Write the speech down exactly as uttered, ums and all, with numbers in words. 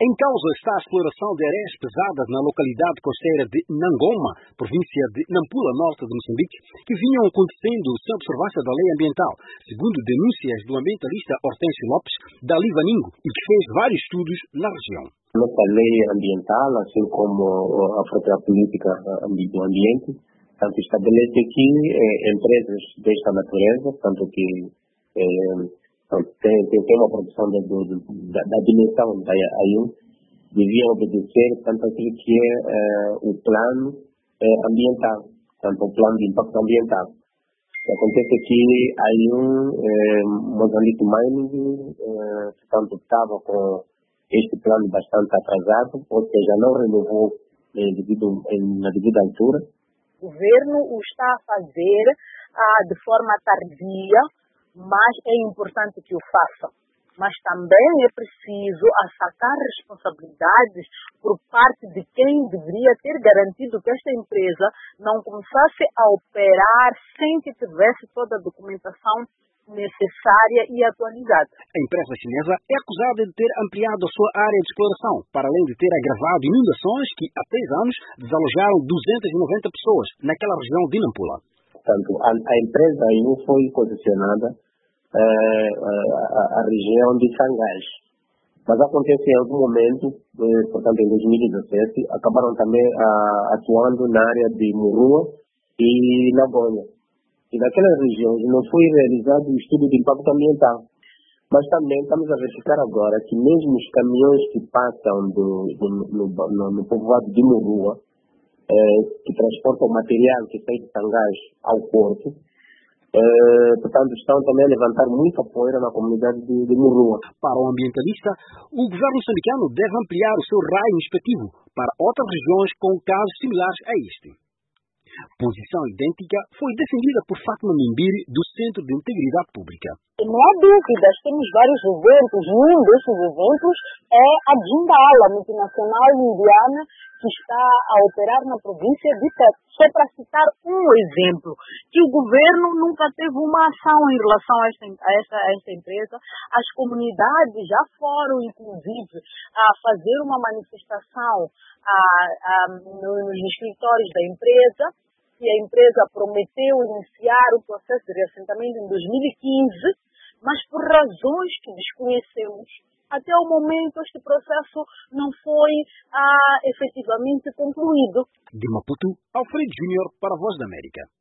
Em causa está a exploração de areias pesadas na localidade costeira de Nangoma, província de Nampula, norte de Moçambique, que vinham acontecendo sem observância da lei ambiental, segundo denúncias do ambientalista Hortêncio Lopes, da Livaningo, e que fez vários estudos na região. Nossa lei ambiental, assim como a própria política do ambiente, tanto estabelece que eh, empresas desta natureza, tanto que eh, tem, tem, tem uma produção da, da, da dimensão da A I U, deviam obedecer tanto aquilo que é eh, o plano eh, ambiental, tanto o plano de impacto ambiental. Acontece que a I U, eh, Mozambique Mining, eh, portanto, estava com este plano bastante atrasado, ou seja, não renovou eh, devido, eh, na devida altura. O governo o está a fazer ah, de forma tardia, mas é importante que o faça. Mas também é preciso achatar responsabilidades por parte de quem deveria ter garantido que esta empresa não começasse a operar sem que tivesse toda a documentação necessária e atualizada. A empresa chinesa é acusada de ter ampliado a sua área de exploração, para além de ter agravado inundações que, há três anos, desalojaram duzentas e noventa pessoas naquela região de Nampula. Portanto, a, a empresa A I U foi posicionada eh, a, a região de Sangás. Mas acontece em algum momento, eh, portanto, em dois mil e dezessete, acabaram também ah, atuando na área de Murrua e Nagonha. E naquelas regiões não foi realizado o estudo de impacto ambiental. Mas também estamos a verificar agora que mesmo os caminhões que passam do, do, no, no, no povoado de Murrua, eh, que transportam material que sai de Sangás ao porto, eh, portanto, estão também a levantar muita poeira na comunidade de, de Murrua. Para o ambientalista, o governo moçambicano deve ampliar o seu raio inspectivo para outras regiões com casos similares a este. Posição idêntica foi defendida por Fátima Mimbiri, do Centro de Integridade Pública. Não há dúvidas, temos vários exemplos. Um desses exemplos é a Jindal, a multinacional indiana que está a operar na província de Tete. Só para citar um exemplo, que o governo nunca teve uma ação em relação a esta, a esta, a esta empresa. As comunidades já foram, inclusive, a fazer uma manifestação a, a, nos escritórios da empresa, que a empresa prometeu iniciar o processo de reassentamento em dois mil e quinze, mas por razões que desconhecemos, até o momento este processo não foi ah, efetivamente concluído. De Maputo, Alfredo Júnior para a Voz da América.